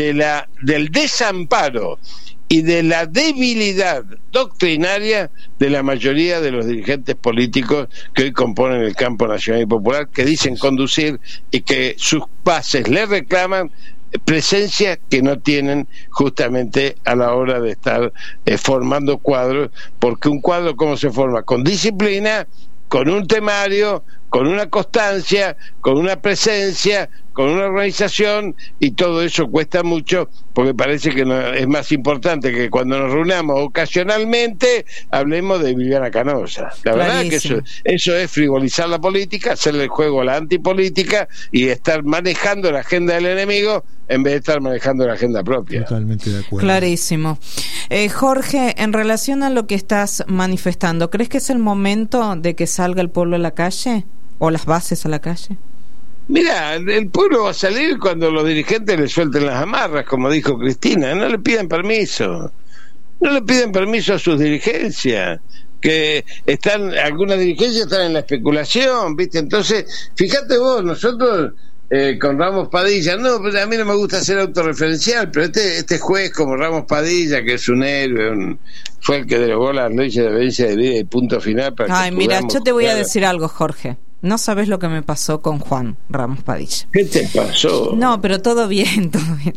del desamparo y de la debilidad doctrinaria de la mayoría de los dirigentes políticos que hoy componen el campo nacional y popular, que dicen conducir y que sus bases le reclaman presencia que no tienen justamente a la hora de estar formando cuadros, porque un cuadro, ¿cómo se forma? Con disciplina, con un temario, con una constancia, con una presencia, con una organización, y todo eso cuesta mucho, porque parece que es más importante que cuando nos reunamos ocasionalmente hablemos de Viviana Canosa. La verdad que eso es frivolizar la política, hacerle el juego a la antipolítica y estar manejando la agenda del enemigo en vez de estar manejando la agenda propia. Totalmente de acuerdo. Clarísimo. Jorge, en relación a lo que estás manifestando, ¿crees que es el momento de que salga el pueblo a la calle o las bases a la calle? Mira, el pueblo va a salir cuando los dirigentes le suelten las amarras, como dijo Cristina. No le piden permiso. No le piden permiso a sus dirigencias, que algunas dirigencias están en la especulación, ¿viste? Entonces, fíjate vos, nosotros con Ramos Padilla, a mí no me gusta ser autorreferencial, pero este juez como Ramos Padilla, que es un héroe, fue el que derogó las leyes de obediencia de vida y punto final. Mira, yo te voy a decir algo, Jorge. No sabes lo que me pasó con Juan Ramos Padilla. ¿Qué te pasó? No, pero todo bien, todo bien.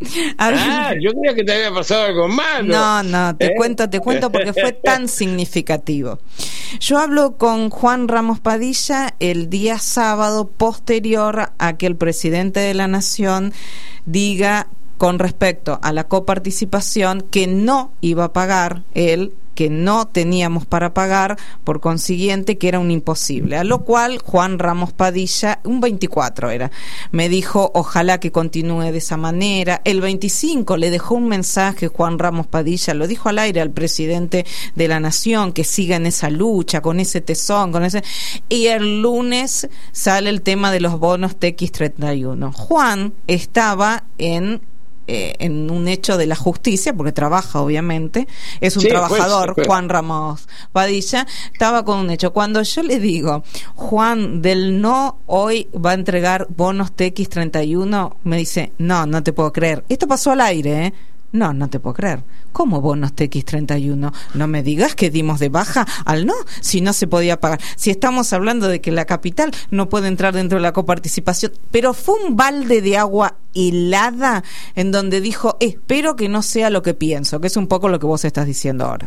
Yo creía que te había pasado algo malo. No, te cuento porque fue tan significativo. Yo hablo con Juan Ramos Padilla el día sábado posterior a que el presidente de la Nación diga con respecto a la coparticipación que no iba a pagar él, que no teníamos para pagar, por consiguiente que era un imposible, a lo cual Juan Ramos Padilla, un 24 era, me dijo ojalá que continúe de esa manera. El 25 le dejó un mensaje Juan Ramos Padilla, lo dijo al aire al presidente de la Nación, que siga en esa lucha, con ese tesón, y el lunes sale el tema de los bonos TX31. Juan estaba en en un hecho de la justicia, porque trabaja obviamente, es un trabajador, Juan Ramos Padilla, estaba con un hecho. Cuando yo le digo, Juan del No hoy va a entregar bonos TX31, me dice, no te puedo creer. Esto pasó al aire, ¿eh? No te puedo creer. ¿Cómo bonos TX31? No me digas que dimos de baja al no, si no se podía pagar. Si estamos hablando de que la capital no puede entrar dentro de la coparticipación, pero fue un balde de agua helada en donde dijo, espero que no sea lo que pienso, que es un poco lo que vos estás diciendo ahora.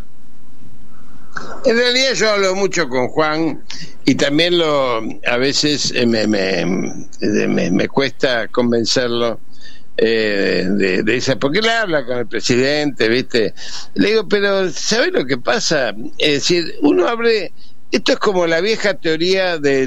En realidad yo hablo mucho con Juan y también a veces me cuesta convencerlo de esa, porque él habla con el presidente, ¿viste? Le digo, pero ¿sabés lo que pasa? Es decir, uno abre, esto es como la vieja teoría de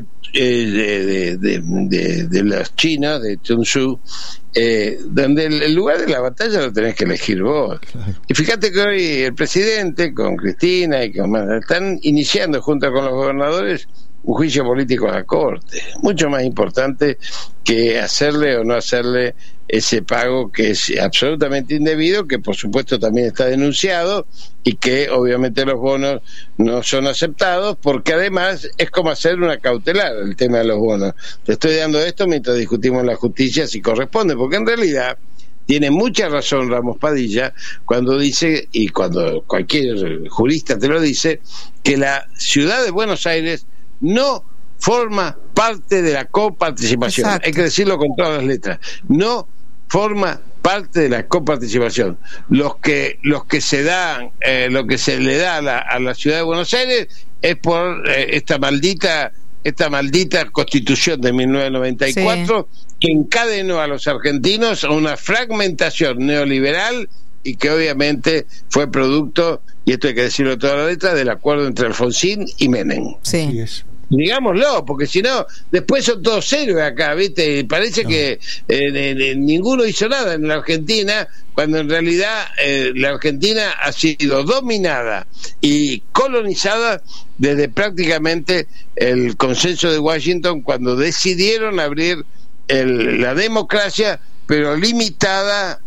los chinos, de Sun Tzu, donde el lugar de la batalla lo tenés que elegir vos. Claro. Y fíjate que hoy el presidente con Cristina y están iniciando junto con los gobernadores un juicio político a la Corte, mucho más importante que hacerle o no hacerle ese pago que es absolutamente indebido, que por supuesto también está denunciado y que obviamente los bonos no son aceptados, porque además es como hacer una cautelar el tema de los bonos. Te estoy dando esto mientras discutimos en la justicia si corresponde, porque en realidad tiene mucha razón Ramos Padilla cuando dice, y cuando cualquier jurista te lo dice, que la ciudad de Buenos Aires no forma parte de la coparticipación. Exacto. Hay que decirlo con todas las letras. No forma parte de la coparticipación. Los que se dan, lo que se le da a la ciudad de Buenos Aires es por esta maldita Constitución de 1994, sí, que encadenó a los argentinos a una fragmentación neoliberal y que obviamente fue producto, y esto hay que decirlo de toda la letra, del acuerdo entre Alfonsín y Menem. Sí. Digámoslo, porque si no, después son todos héroes acá, ¿viste? Parece que ninguno hizo nada en la Argentina, cuando en realidad la Argentina ha sido dominada y colonizada desde prácticamente el consenso de Washington, cuando decidieron abrir la democracia, pero limitada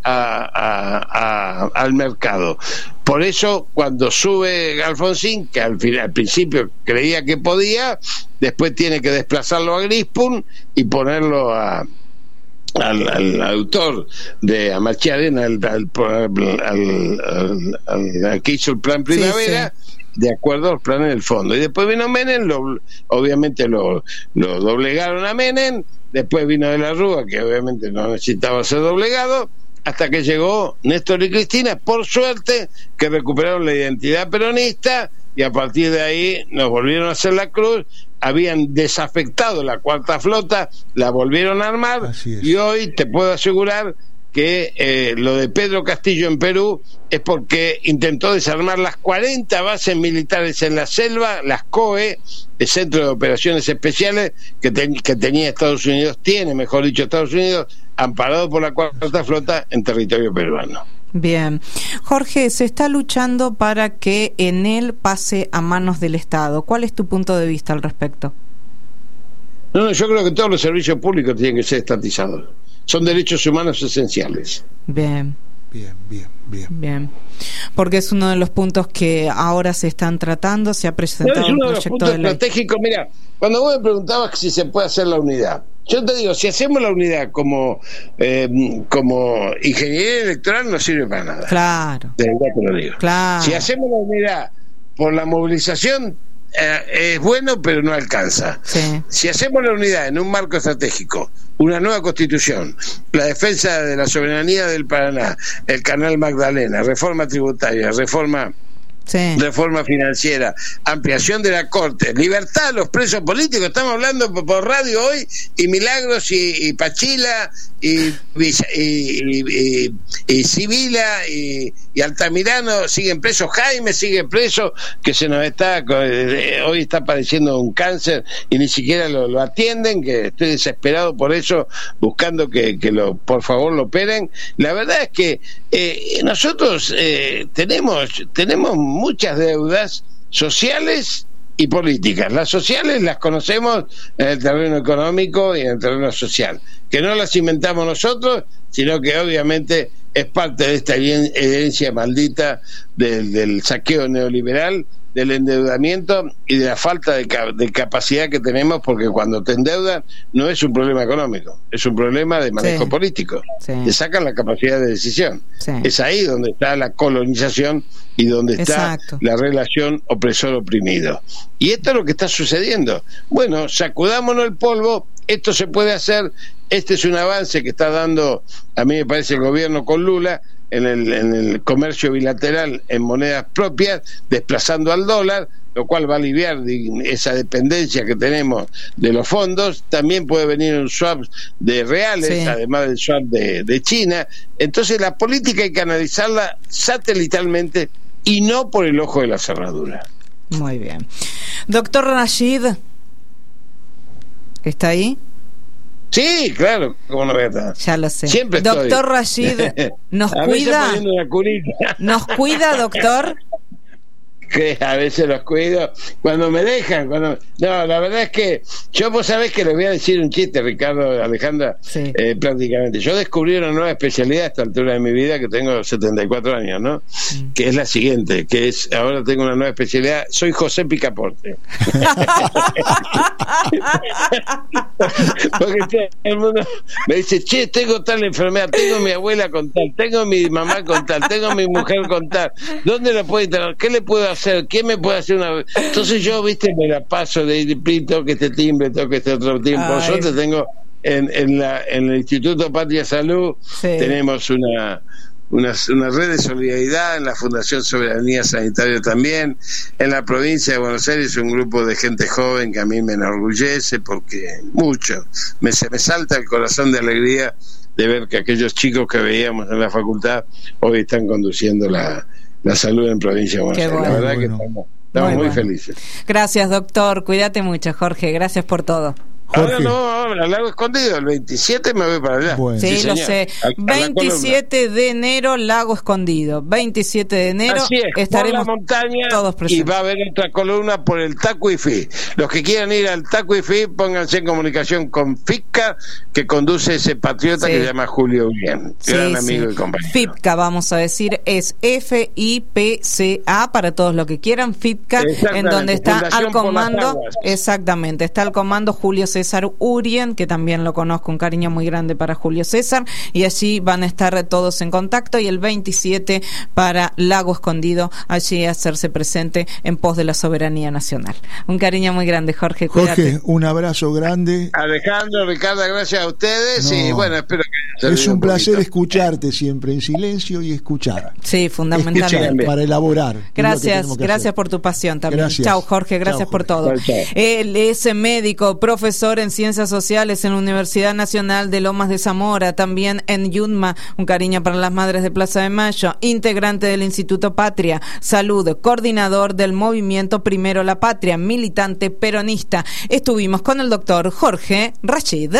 al mercado. Por eso, cuando sube Alfonsín, que al principio creía que podía, después tiene que desplazarlo a Grispun y ponerlo al autor de Machiarena, al que hizo el plan Primavera, sí, de acuerdo a los planes del fondo. Y después vino Menem, obviamente lo doblegaron a Menem. Después vino De la Rúa, que obviamente no necesitaba ser doblegado, hasta que llegó Néstor y Cristina, por suerte, que recuperaron la identidad peronista, y a partir de ahí nos volvieron a hacer la cruz. Habían desafectado la Cuarta Flota, la volvieron a armar, y hoy te puedo asegurar que lo de Pedro Castillo en Perú es porque intentó desarmar las 40 bases militares en la selva, las COE, el Centro de Operaciones Especiales que tenía Estados Unidos, tiene, mejor dicho, Estados Unidos, amparado por la Cuarta Flota en territorio peruano. Bien. Jorge, se está luchando para que Enel pase a manos del Estado. ¿Cuál es tu punto de vista al respecto? No, yo creo que todos los servicios públicos tienen que ser estatizados. Son derechos humanos esenciales. Bien. Porque es uno de los puntos que ahora se están tratando, se ha presentado un proyecto de ley. Estratégico. Mira, cuando vos me preguntabas si se puede hacer la unidad, yo te digo, si hacemos la unidad como ingeniería electoral, no sirve para nada. Claro. De verdad te lo digo. Claro. Si hacemos la unidad por la movilización, es bueno, pero no alcanza. Sí. Si hacemos la unidad en un marco estratégico, una nueva constitución, la defensa de la soberanía del Paraná, el canal Magdalena, reforma tributaria, reforma financiera, ampliación de la Corte, libertad a los presos políticos, estamos hablando por radio hoy, y Milagros y Pachila y Sibila y Altamirano siguen presos, Jaime sigue preso, que se nos hoy está padeciendo un cáncer y ni siquiera lo atienden, que estoy desesperado por eso, buscando que por favor lo operen. La verdad es que nosotros tenemos muchas deudas sociales y políticas. Las sociales las conocemos en el terreno económico y en el terreno social, que no las inventamos nosotros, sino que obviamente es parte de esta herencia maldita del saqueo neoliberal, del endeudamiento y de la falta de capacidad que tenemos, porque cuando te endeudan no es un problema económico, es un problema de manejo político. Te sacan la capacidad de decisión. Es ahí donde está la colonización y donde está la relación opresor-oprimido. Y esto es lo que está sucediendo. Bueno, sacudámonos el polvo, esto se puede hacer. Este es un avance que está dando, a mí me parece, el gobierno con Lula en el comercio bilateral en monedas propias, desplazando al dólar, lo cual va a aliviar esa dependencia que tenemos de los fondos. También puede venir un swap de reales, además del swap de China. Entonces la política hay que analizarla satelitalmente y no por el ojo de la cerradura. Muy bien. Doctor Rashid, ¿está ahí? Sí, claro, ¿cómo no voy a estar? Ya lo sé. Siempre Doctor Rashid, ¿nos cuida? ¿Nos cuida, doctor? Que a veces los cuido cuando me dejan. No, la verdad es que vos sabés que les voy a decir un chiste, Ricardo, Alejandra, prácticamente. Yo descubrí una nueva especialidad a esta altura de mi vida, que tengo 74 años, ¿no? Que es la siguiente, que es, ahora tengo una nueva especialidad, soy José Picaporte. Porque todo el mundo me dice, che, tengo tal enfermedad, tengo mi abuela con tal, tengo mi mamá con tal, tengo mi mujer con tal, ¿dónde lo puedo internar? ¿Qué le puedo hacer? ¿Quién me puede hacer una...? Entonces yo, viste, me la paso de toque este timbre, toque este otro timbre. Por suerte tengo en el Instituto Patria Salud, tenemos una red de solidaridad, en la Fundación Soberanía Sanitaria también, en la provincia de Buenos Aires un grupo de gente joven que a mí me enorgullece, porque mucho se me salta el corazón de alegría de ver que aquellos chicos que veíamos en la facultad hoy están conduciendo la salud en provincia de Buenos Aires. La verdad que estamos muy felices. Gracias, doctor. Cuídate mucho, Jorge. Gracias por todo. Jorge. Ahora Lago Escondido, el 27 me voy para allá. Bueno. Sí, lo sé. 27 de enero, Lago Escondido. 27 de enero estaremos por la montaña todos presentes. Y va a haber otra columna por el Tacuifí. Los que quieran ir al Tacuifí, pónganse en comunicación con FIPCA, que conduce ese patriota que se llama Julio Urián, gran amigo y compañero. FIPCA, vamos a decir, es FIPCA para todos los que quieran. FIPCA, en donde está Fundación al comando, exactamente, está al comando Julio César Urien, que también lo conozco, un cariño muy grande para Julio César, y allí van a estar todos en contacto, y el 27 para Lago Escondido, allí hacerse presente en pos de la soberanía nacional. Un cariño muy grande, Jorge, cuídate. Jorge, un abrazo grande. Alejandro, Ricardo, gracias a ustedes, y bueno, espero que es un placer escucharte siempre en silencio y escuchar. Sí, fundamentalmente. Para elaborar. Gracias por tu pasión también. Chao, Jorge, gracias por todo. Chao. Él es médico, profesor en Ciencias Sociales en la Universidad Nacional de Lomas de Zamora, también en Yunma, un cariño para las madres de Plaza de Mayo, integrante del Instituto Patria Salud, coordinador del movimiento Primero la Patria, militante peronista. Estuvimos con el doctor Jorge Rashid.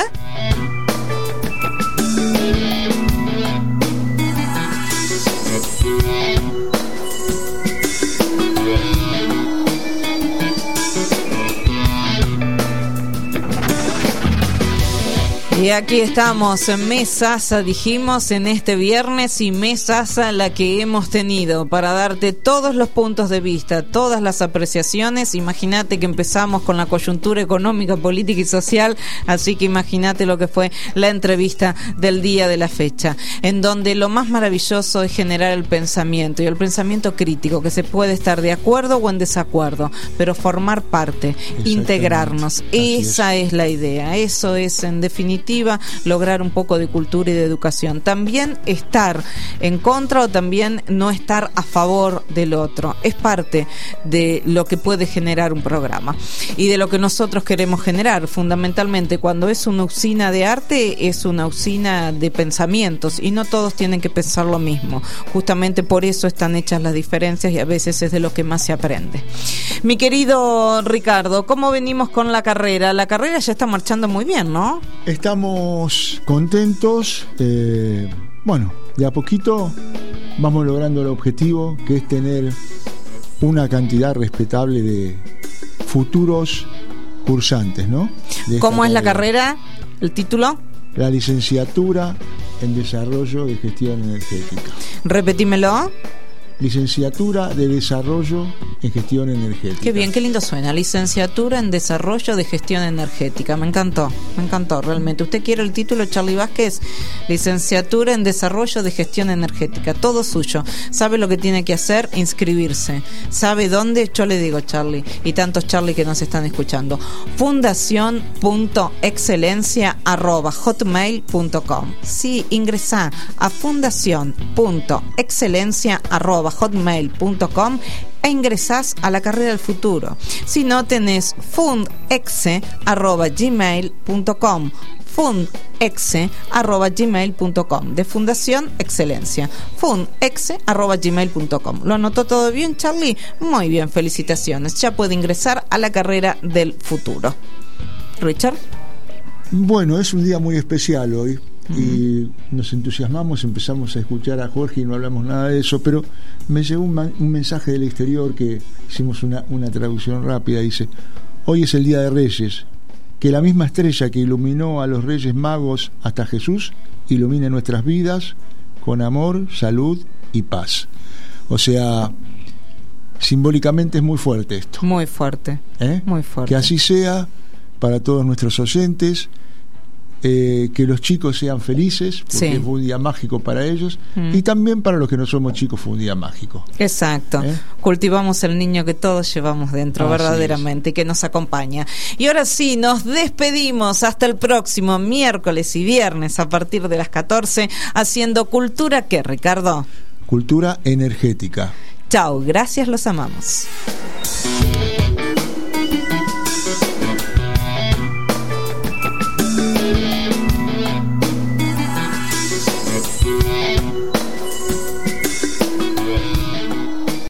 Y aquí estamos, mesas, dijimos, en este viernes, y mesas la que hemos tenido para darte todos los puntos de vista, todas las apreciaciones. Imagínate que empezamos con la coyuntura económica, política y social, así que imagínate lo que fue la entrevista del día de la fecha, en donde lo más maravilloso es generar el pensamiento, y el pensamiento crítico, que se puede estar de acuerdo o en desacuerdo, pero formar parte, integrarnos. Esa es la idea, eso es en definitiva lograr un poco de cultura y de educación. También estar en contra o también no estar a favor del otro es parte de lo que puede generar un programa y de lo que nosotros queremos generar. Fundamentalmente, cuando es una usina de arte, es una usina de pensamientos, y no todos tienen que pensar lo mismo. Justamente por eso están hechas las diferencias, y a veces es de lo que más se aprende. Mi querido Ricardo, ¿cómo venimos con la carrera? La carrera ya está marchando muy bien, ¿no? Estamos contentos, bueno, de a poquito vamos logrando el objetivo, que es tener una cantidad respetable de futuros cursantes, ¿no? ¿Cómo es la carrera? ¿El título? La licenciatura en Desarrollo de Gestión Energética. Repetímelo. Licenciatura de Desarrollo en Gestión Energética. Qué bien, qué lindo suena. Licenciatura en Desarrollo de Gestión Energética. Me encantó realmente. ¿Usted quiere el título, Charly Vázquez? Licenciatura en Desarrollo de Gestión Energética. Todo suyo. ¿Sabe lo que tiene que hacer? Inscribirse. ¿Sabe dónde? Yo le digo, Charly, y tantos Charly que nos están escuchando. fundacion.excelencia@hotmail.com. Sí, ingresá a fundacion.excelencia@hotmail.com e ingresás a la carrera del futuro. Si no, tenés fundexe@gmail.com, fundexe@gmail.com, de Fundación Excelencia, fundexe@gmail.com. ¿Lo anotó todo bien, Charly? Muy bien, felicitaciones. Ya puede ingresar a la carrera del futuro. Richard. Bueno, es un día muy especial hoy. Y nos entusiasmamos, empezamos a escuchar a Jorge y no hablamos nada de eso, pero me llegó un mensaje del exterior que hicimos una traducción rápida. Dice: hoy es el Día de Reyes, que la misma estrella que iluminó a los Reyes Magos hasta Jesús ilumine nuestras vidas con amor, salud y paz. O sea, simbólicamente es muy fuerte esto. Muy fuerte. Muy fuerte. Que así sea para todos nuestros oyentes. Que los chicos sean felices, porque fue un día mágico para ellos, y también para los que no somos chicos fue un día mágico. Exacto. Cultivamos el niño que todos llevamos dentro, verdaderamente, y que nos acompaña. Y ahora sí, nos despedimos hasta el próximo miércoles y viernes a partir de las 14, haciendo Cultura, ¿qué, Ricardo? Cultura energética. Chao, gracias, los amamos.